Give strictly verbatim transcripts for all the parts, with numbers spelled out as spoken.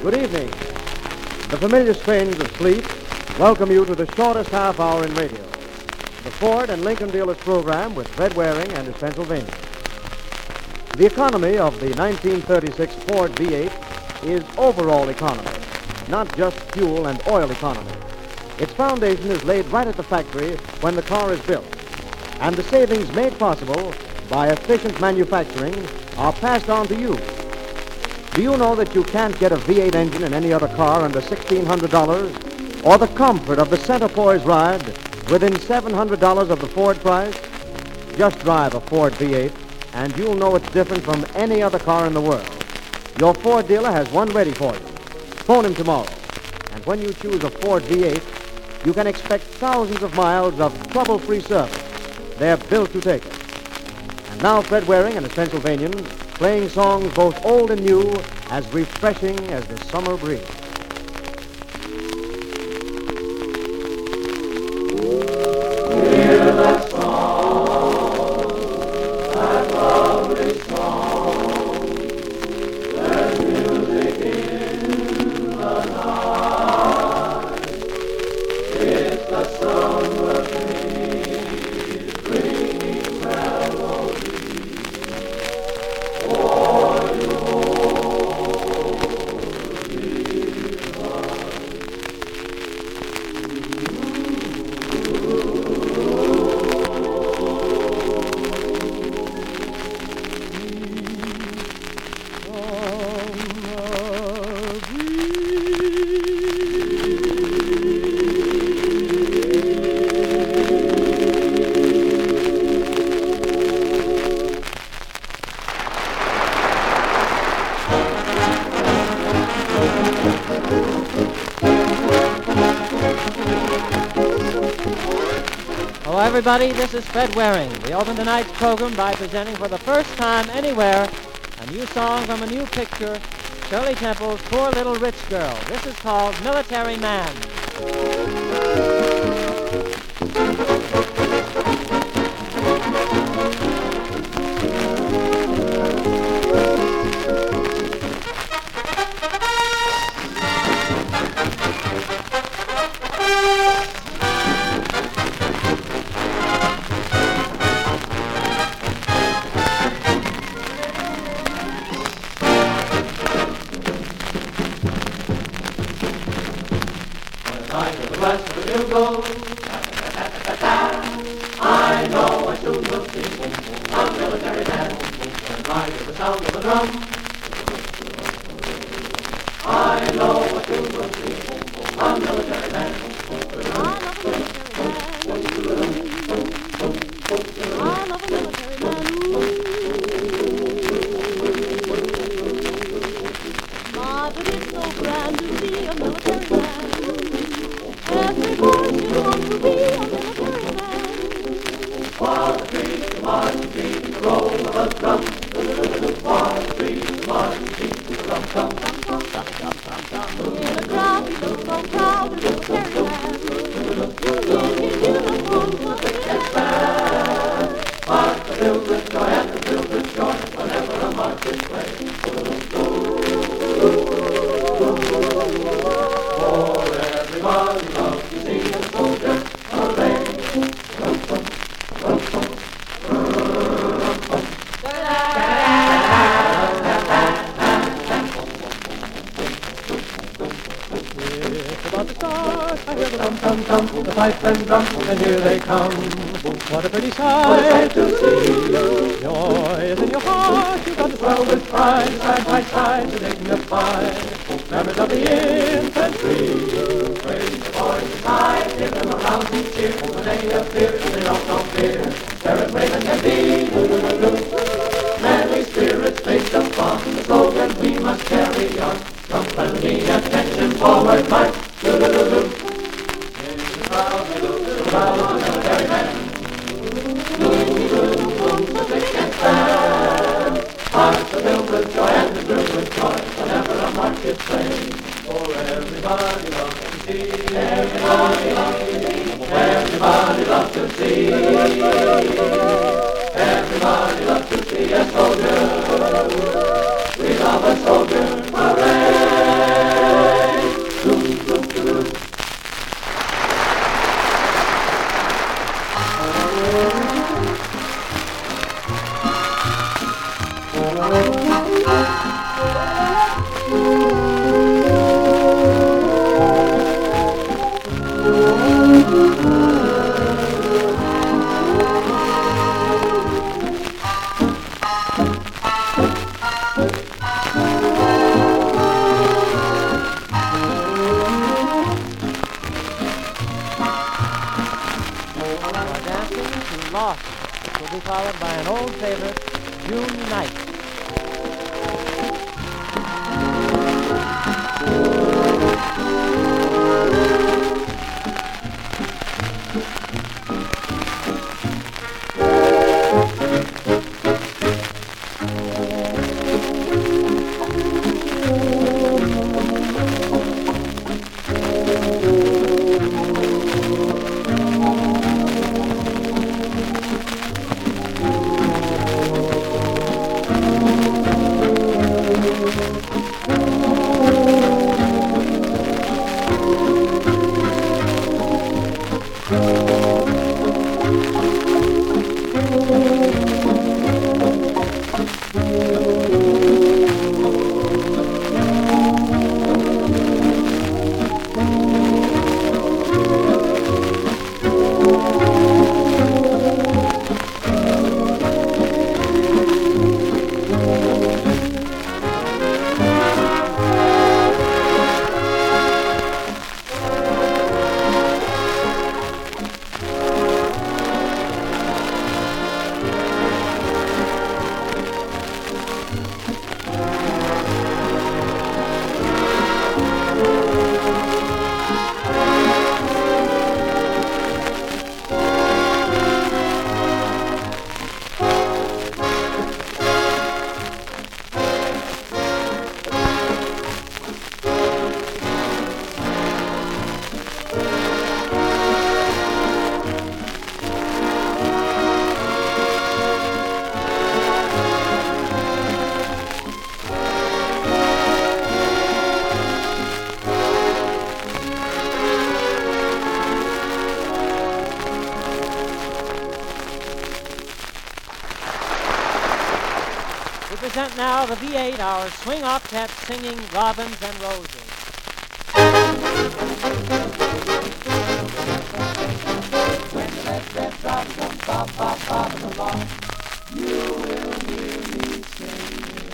Good evening. The familiar strains of sleep welcome you to the shortest half hour in radio, the Ford and Lincoln Dealers program with Fred Waring and his Pennsylvania. The economy of the nineteen thirty-six Ford V eight is overall economy, not just fuel and oil economy. Its foundation is laid right at the factory when the car is built, and the savings made possible by efficient manufacturing are passed on to you. Do you know that you can't get a V eight engine in any other car under sixteen hundred dollars, or the comfort of the center poise ride within seven hundred dollars of the Ford price? Just drive a Ford V eight, and you'll know it's different from any other car in the world. Your Ford dealer has one ready for you. Phone him tomorrow, and when you choose a Ford V eight, you can expect thousands of miles of trouble-free service. They're built to take it. And now Fred Waring and his Pennsylvanians, playing songs both old and new, as refreshing as the summer breeze. Hear that song, that lovely song. There's music in the night. It's the summer breeze bringing melody. Hello, everybody. This is Fred Waring. We open tonight's program by presenting for the first time anywhere a new song from a new picture, Shirley Temple's Poor Little Rich Girl. This is called Military Man. I know I soon will see a military man when I hear the sound of the drum. I know I soon will see a military man. I love a military man. My, but it's so grand to see a military man. Every boy should want to be a military man. While the trees, the marching beat, the roll of a drum. While the trees, the marching beat, the drum, drum, drum, drum, drum, drum, drum. In a crowd, we look so proud, a military man. In his uniform, so big and bad. March the filled with joy and the filled with joy whenever a march is played. For everybody loves to see a soldier parade. It's about to start. I hear the Dum, dum, dum, the pipe and drum, and here they come. What a pretty What a sight. sight to see. Joy is in your heart. You've got to Swell with pride, side by side to dignify members of the infantry. Praise the boys inside, give them a rousing cheer. When they appear, they don't know fear. They're as brave as can be. Manly spirits face the fun. The slogan we must carry on. Company attention, forward march. Do-do-do-do. In the crowd, they look to the crowd of the military men. Do-do-do-do, the thick and fast. Hearts are filled with joy and is filled with joy whenever a march is played. For everybody loves to see, everybody loves to see, everybody loves to see, everybody loves to see a soldier. We love a soldier parade. are dancing to Lost, which will be followed by an old favorite, June Night. We present now the V eight, our swing octet singing Robins and Roses. When the red, red drop comes bop, bop, bop, bop, bop, you will hear me singing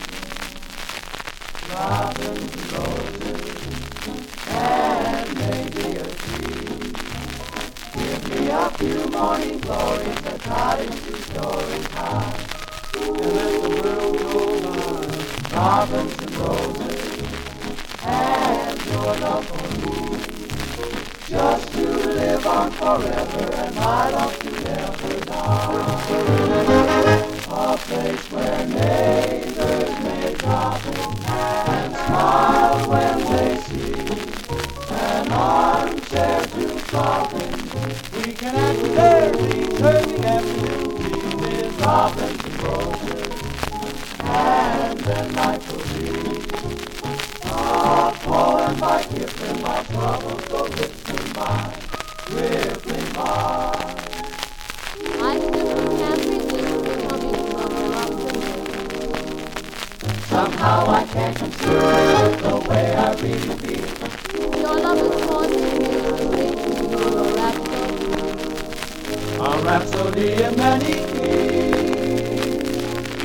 robins and roses, and maybe a tree. Give me a few morning glories, a cottage two stories high, and let the world go by. Robins and roses, and your love for me. Just to live on forever, and my love to never die. A place where neighbors may drop in and smile when they see an armchair to flop in. We can act there, returning afternoon tea with robins and roses, and then life will be a poem by Kipling. My troubles go rippling by, rippling by. I simply can't resist coming from Robin. Somehow I can't conceal the way I really feel. Your love is more to me than things on a rhapsody. A rhapsody in many keys.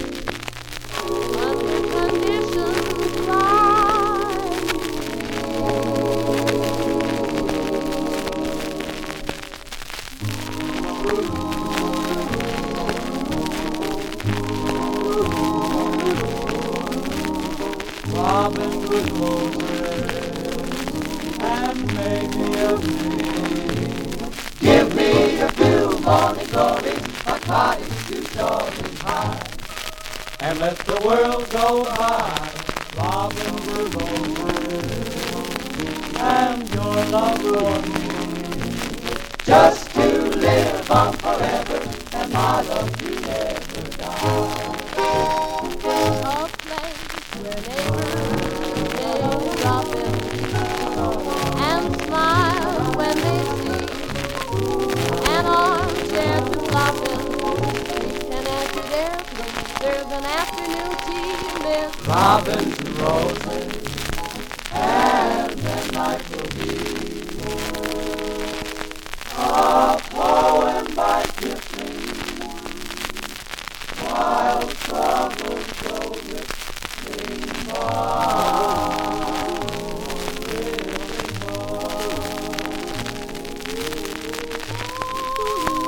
Under conditions like Robin with roses and maybe a tree. Give me a few morning glories, a cottage two stories high, and let the world go by. Robin with roses and your love for me. Just to live on forever, and my love to never die. a place where neighbors may drop in and smile when they see an armchair to flop in. We can answer there, please. There's an afternoon tea, Miss Robins and roses, and then night will be a poem by Kipling, while troubles go rippling by. Rippling by.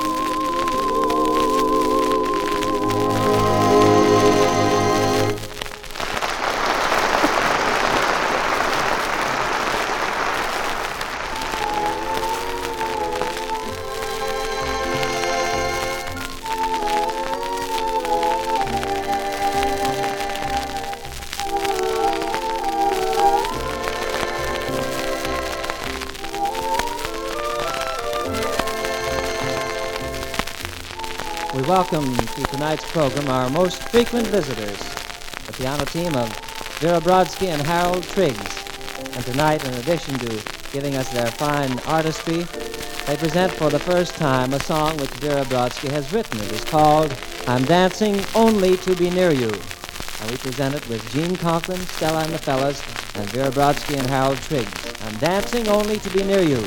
We welcome to tonight's program our most frequent visitors, the piano team of Vera Brodsky and Harold Triggs. And tonight, in addition to giving us their fine artistry, they present for the first time a song which Vera Brodsky has written. It is called I'm Dancing Only to Be Near You. And we present it with Gene Conklin, Stella and the Fellas, and Vera Brodsky and Harold Triggs. I'm dancing only to be near you.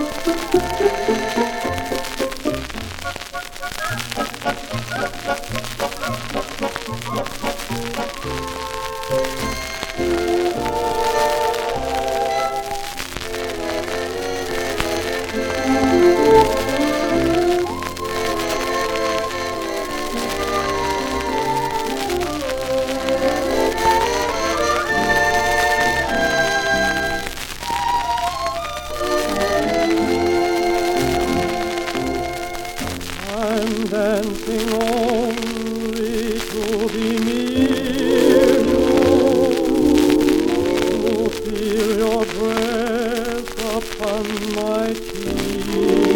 Dancing only to be near you, to feel your breath upon my cheek.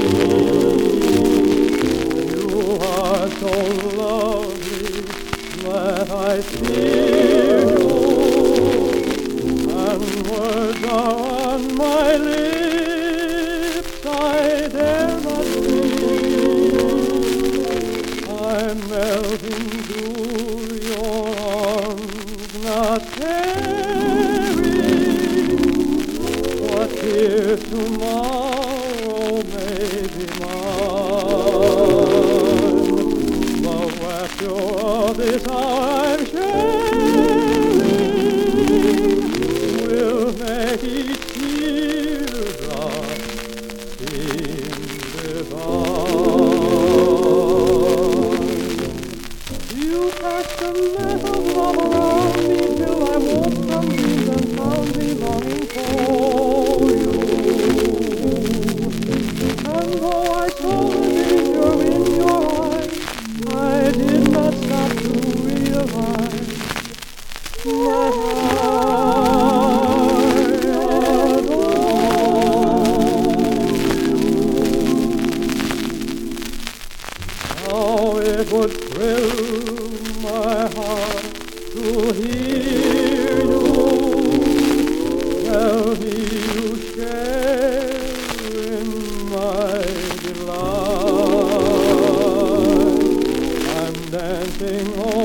You are so lovely that I fear you, and words are on my lips I dare not speak. I'm melting to your arms, not caring what here tomorrow may be mine. The rapture of this hour I'm sharing will make each teardrop seem divine. You cast a net of love around me till I woke from dreams and found me longing for you. And though I saw the danger in your eyes, I did not stop to realize that I adore you. How it would thrill my heart to hear you tell me you share in my delight. I'm dancing